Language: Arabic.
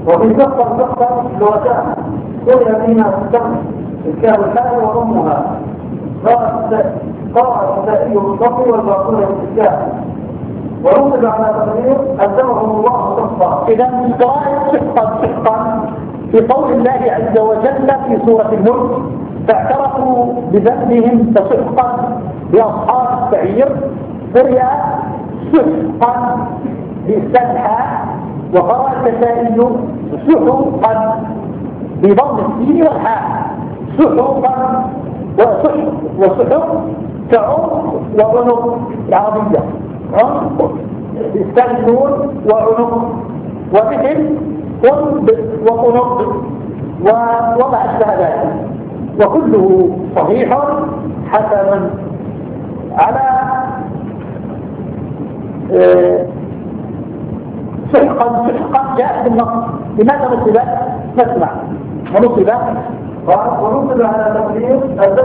وفي سقطا لغتان قل فيها السقط الكاف الحال وضمها قال الثائي بالضم والباطل بالكاف ونصب على تقدير ألزمهم الله صفا. إذا من قراءة سحقا في قول الله عز وجل في سورة الملك فاعترفوا بذنبهم فسحقا بأصحاب السعير قرئ سحقا بإسكانها وقرأ الكسائي سحقا بضم السين والحاء سحقا وسحق كعنق وعنق العربية عنق بإسكان النون وعنق ومثل قلب وقنق ووضع أشبه ذلك وكله صحيح حسنا على سحقا جاءت بالنص. لماذا نصبت؟ نسمع ونصبت ونصب على تقدير